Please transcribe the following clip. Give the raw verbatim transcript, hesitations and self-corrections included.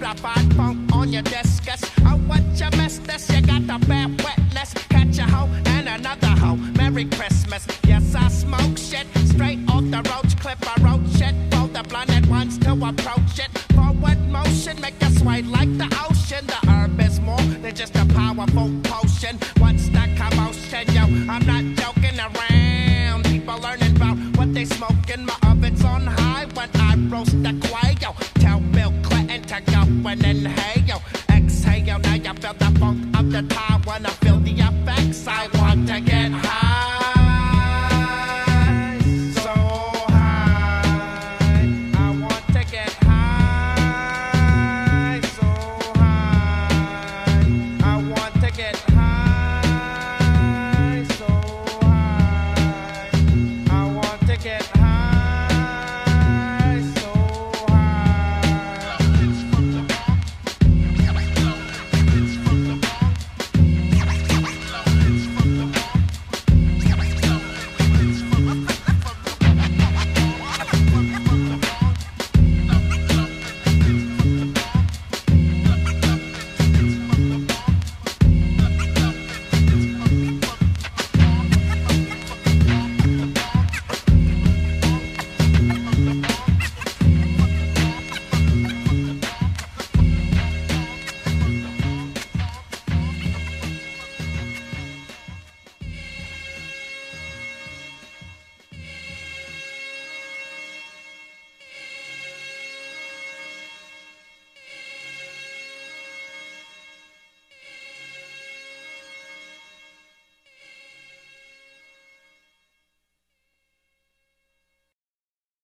certified funk on your discus. Oh, what you missed this? You got the bad wetness. Catch a hoe and another hoe. Merry Christmas. Yes, I smoke shit straight off the roach clip. I wrote shit for the blinded ones to approach it. Forward motion, make you sway like the ocean. The herb is more than just a powerful potion. What's the commotion, yo? I'm not joking around. People learning about what they smoking. My oven's on high when I roast the quail. Tell Bill Clinton to go and inhale. Exhale, now you feel the funk of the Taiwan.